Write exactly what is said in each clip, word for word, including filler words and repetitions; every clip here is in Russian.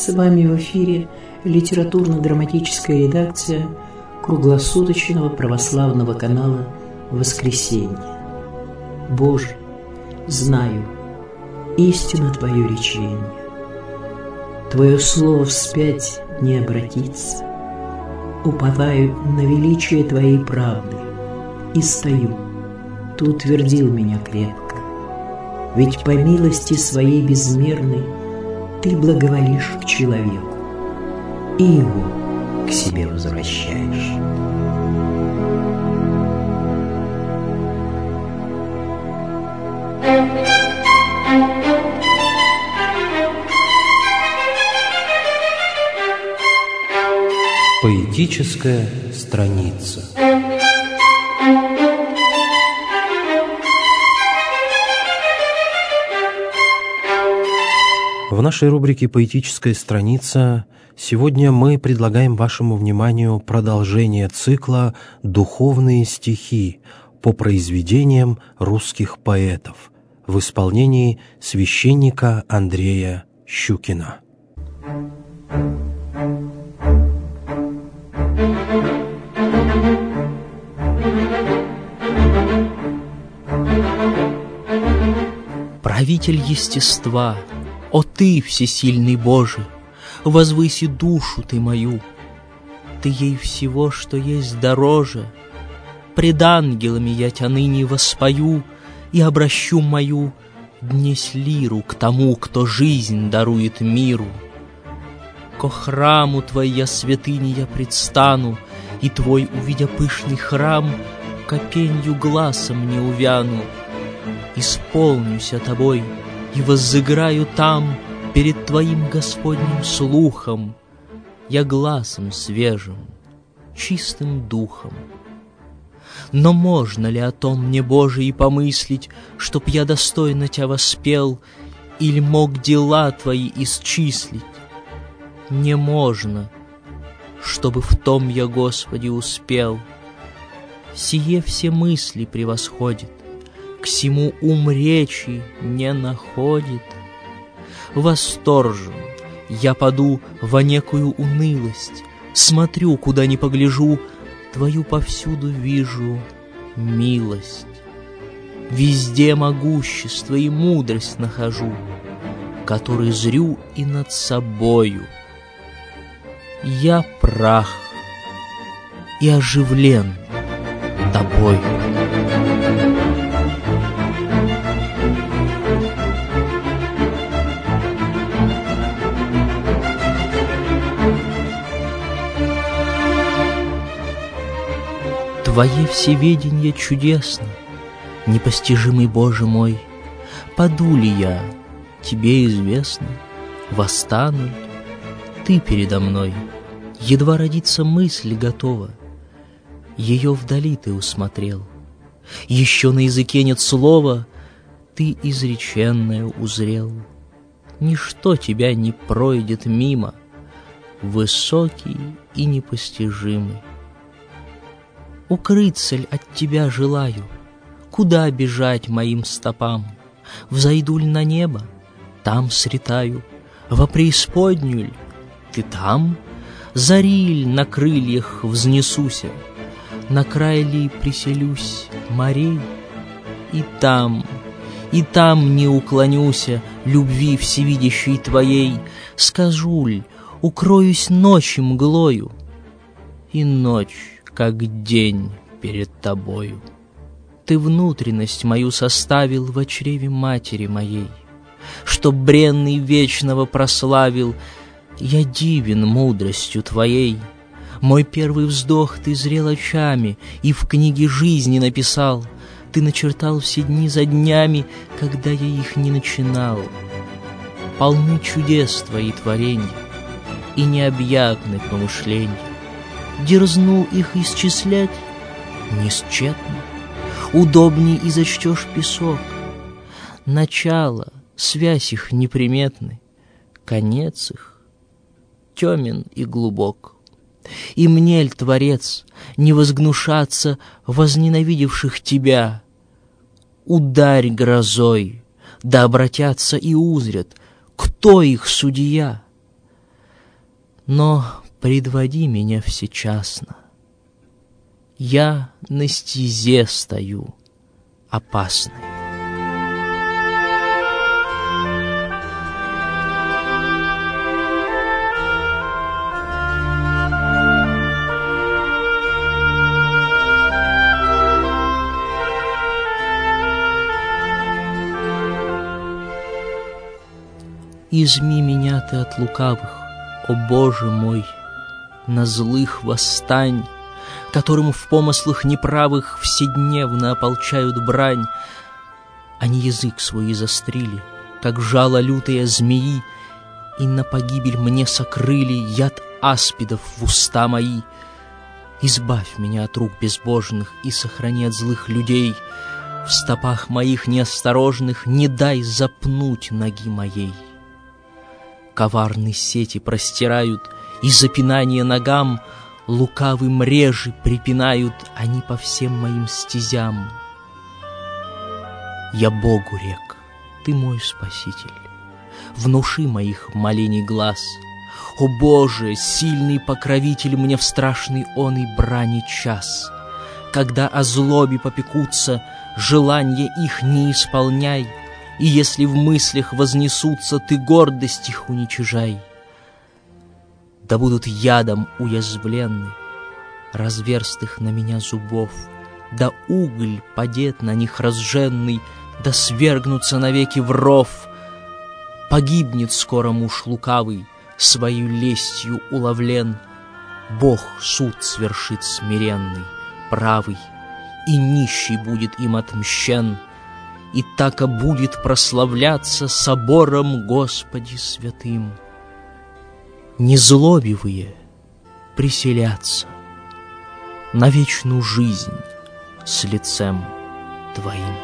С вами в эфире литературно-драматическая редакция круглосуточного православного канала «Воскресенье». Боже, знаю, истинно Твое речение. Твое слово вспять не обратится. Уповаю на величие Твоей правды и стою. Ты утвердил меня крепко, ведь по милости Своей безмерной Ты благоволишь к человеку и его к себе возвращаешь. Поэтическая страница. В нашей рубрике «Поэтическая страница» сегодня мы предлагаем вашему вниманию продолжение цикла «Духовные стихи» по произведениям русских поэтов в исполнении священника Андрея Щукина. Правитель естества, о Ты, всесильный Боже, возвыси душу Ты мою. Ты ей всего, что есть дороже. Пред ангелами я Тя ныне воспою и обращу мою днесь лиру к тому, кто жизнь дарует миру. Ко храму Твоя святыни я предстану, и Твой, увидя пышный храм, копенью глазом не увяну. Исполнюся Тобой и возыграю там перед Твоим Господним слухом я глазом свежим, чистым духом. Но можно ли о том мне, Боже, и помыслить, чтоб я достойно Тя воспел или мог дела Твои исчислить? Не можно, чтобы в том я, Господи, успел. Сие все мысли превосходит, к сему ум речи не находит. Восторжен я паду во некую унылость, смотрю, куда ни погляжу, Твою повсюду вижу милость. Везде могущество и мудрость нахожу, который зрю и над собою. Я прах и оживлен Тобой. Твое всеведение чудесно, непостижимый Боже мой. Паду ли я, Тебе известно, восстану ли Ты передо мной? Едва родится мысль готова, ее вдали Ты усмотрел. Еще на языке нет слова, Ты изреченное узрел. Ничто Тебя не пройдет мимо, высокий и непостижимый. Укрыться ль от Тебя желаю, куда бежать моим стопам? Взойду ль на небо, там сретаю, во преисподнюю ль, Ты там? Зари ль на крыльях взнесуся, на край ли приселюсь морей? И там, и там не уклонюся любви всевидящей Твоей. Скажу ль, укроюсь ночью мглою, и ночь как день перед Тобою. Ты внутренность мою составил во чреве матери моей, чтоб бренный вечного прославил, я дивен мудростью Твоей. Мой первый вздох Ты зрел очами и в книге жизни написал. Ты начертал все дни за днями, когда я их не начинал. Полны чудес Твои творенья и необъятных помышлений. Дерзнул их исчислять несчетно, удобней и зачтешь песок. Начало, связь их неприметны, конец их темен и глубок. И мне ль, Творец, не возгнушаться возненавидевших Тебя? Ударь грозой, да обратятся и узрят, кто их судья. Но предводи меня всечасно. Я на стезе стою опасной. Изми меня ты от лукавых, о Боже мой, на злых восстань, которым в помыслах неправых вседневно ополчают брань. Они язык свой изострили, как жало лютые змеи, и на погибель мне сокрыли яд аспидов в уста мои. Избавь меня от рук безбожных и сохрани от злых людей. В стопах моих неосторожных не дай запнуть ноги моей. Коварные сети простирают, и запинание ногам лукавый мрежи припинают они по всем моим стезям. Я Богу рек, ты мой спаситель, внуши моих молений глаз. О Боже, сильный покровитель мне в страшный он и брани час. Когда о злобе попекутся, желания их не исполняй, и если в мыслях вознесутся, ты гордость их уничижай. Да будут ядом уязвленны разверстых на меня зубов, да уголь падет на них разженный, да свергнутся навеки в ров. Погибнет скоро муж лукавый, своей лестью уловлен. Бог суд свершит смиренный, правый, и нищий будет им отмщен. И тако будет прославляться собором Господи святым. Незлобивые приселятся на вечную жизнь с лицем Твоим.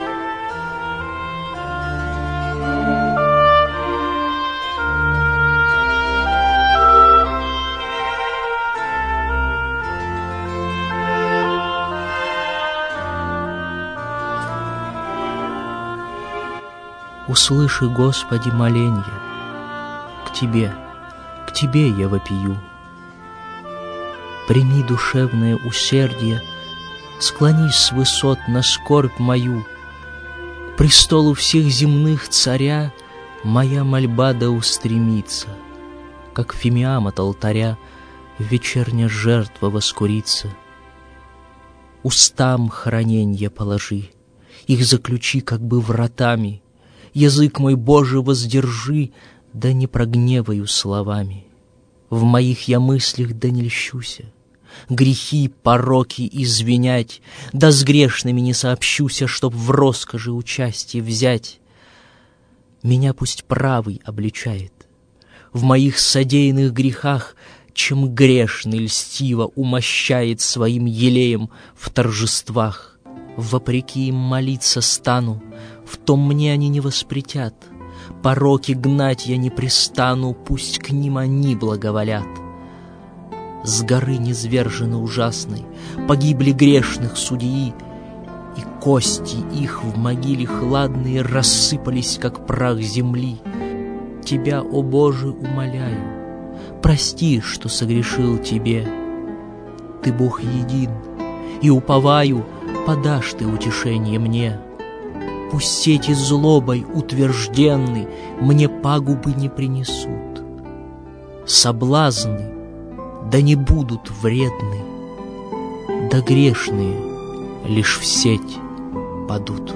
Услыши, Господи, моленье, к Тебе, к Тебе я вопию. Прими душевное усердие, склонись с высот на скорбь мою. К престолу всех земных царя моя мольба да устремится, как фимиам от алтаря вечерняя жертва воскурится. Устам храненье положи, их заключи как бы вратами. Язык мой, Боже, воздержи, да не прогневаю словами. В моих я мыслях да не льщуся, грехи, пороки извинять, да с грешными не сообщуся, чтоб в роскоши участие взять. Меня пусть правый обличает в моих содеянных грехах, чем грешный льстиво умощает своим елеем в торжествах. Вопреки им молиться стану, в том мне они не воспретят. Пороки гнать я не пристану, пусть к ним они благоволят. С горы низвержены ужасной погибли грешных судьи, и кости их в могиле хладные рассыпались, как прах земли. Тебя, о Боже, умоляю, прости, что согрешил Тебе. Ты Бог един, и уповаю, подашь Ты утешение мне. Пусть сети злобой утвержденны мне пагубы не принесут. Соблазны да не будут вредны, да грешные лишь в сеть падут.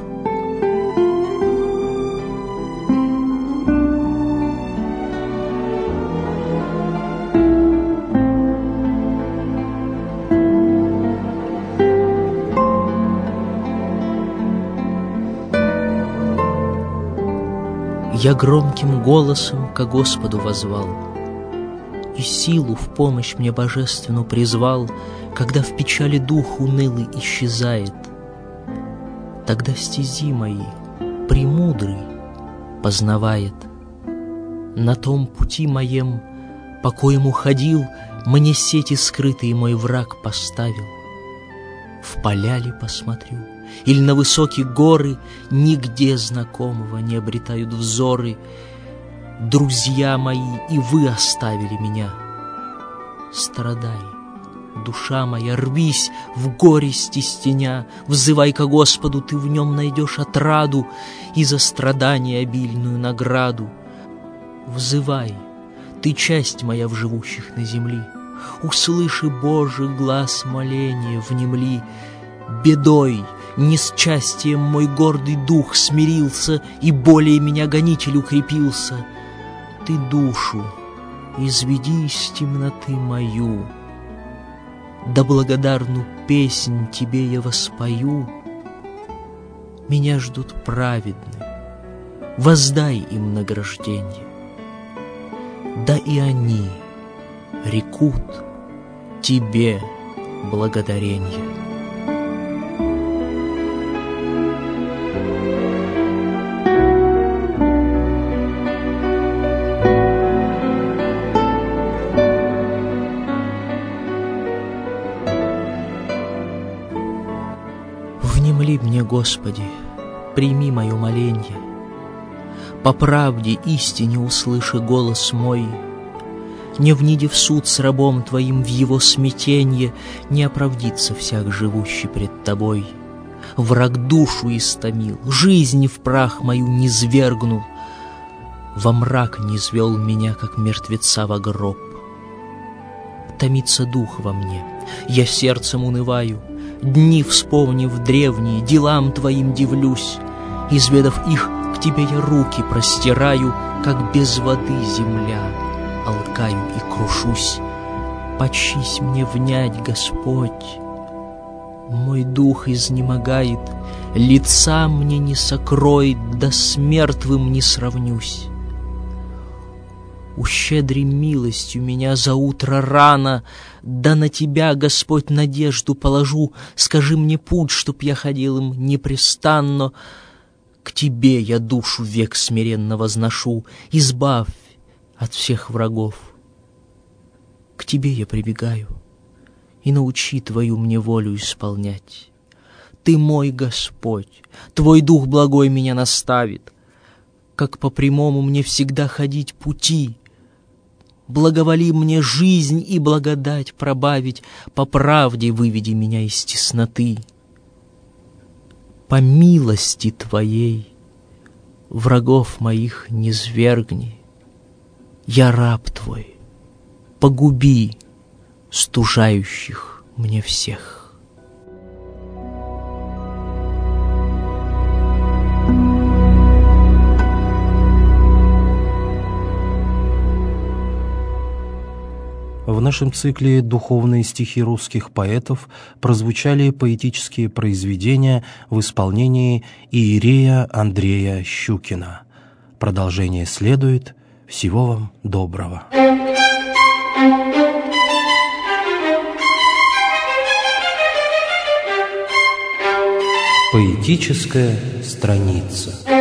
Я громким голосом ко Господу воззвал, и силу в помощь мне божественную призвал, когда в печали дух унылый исчезает. Тогда стези мои премудрый познавает. На том пути моем, по коему ходил, мне сети скрытые мой враг поставил. В поля ли посмотрю, или на высокие горы, нигде знакомого не обретают взоры. Друзья мои, и вы оставили меня. Страдай, душа моя, рвись в горести стеня, взывай ко Господу, ты в нем найдешь отраду и за страдания обильную награду. Взывай, ты часть моя в живущих на земли, услыши, Божий глаз моления, внемли. Бедой, несчастьем мой гордый дух смирился, и более меня гонитель укрепился. Ты душу изведи из темноты мою, да благодарну песнь тебе я воспою. Меня ждут праведные, воздай им награжденье, да и они рекут тебе благодаренье. Внемли мне, Господи, прими мое моленье, по правде истине услыши голос мой, не вниди в суд с рабом Твоим в его смятенье, не оправдится всяк живущий пред Тобой. Враг душу истомил, жизнь в прах мою низвергнул, во мрак низвел меня, как мертвеца во гроб. Томится дух во мне, я сердцем унываю, дни, вспомнив древние, делам Твоим дивлюсь. Изведав их, к Тебе я руки простираю, как без воды земля, алкаю и крушусь. Почись мне внять, Господь, мой дух изнемогает, лица мне не сокроет, да с мертвым не сравнюсь. Ущедри милостью меня за утро рано, да на Тебя, Господь, надежду положу. Скажи мне путь, чтоб я ходил им непрестанно. К Тебе я душу век смиренно возношу, избавь от всех врагов. К Тебе я прибегаю, и научи Твою мне волю исполнять. Ты мой Господь, Твой Дух благой меня наставит, как по прямому мне всегда ходить пути. Благоволи мне жизнь и благодать пробавить, по правде выведи меня из тесноты. По милости Твоей врагов моих низвергни, я раб Твой, погуби стужающих мне всех. В нашем цикле «Духовные стихи русских поэтов» прозвучали поэтические произведения в исполнении иерея Андрея Щукина. Продолжение следует. Всего вам доброго. Поэтическая страница.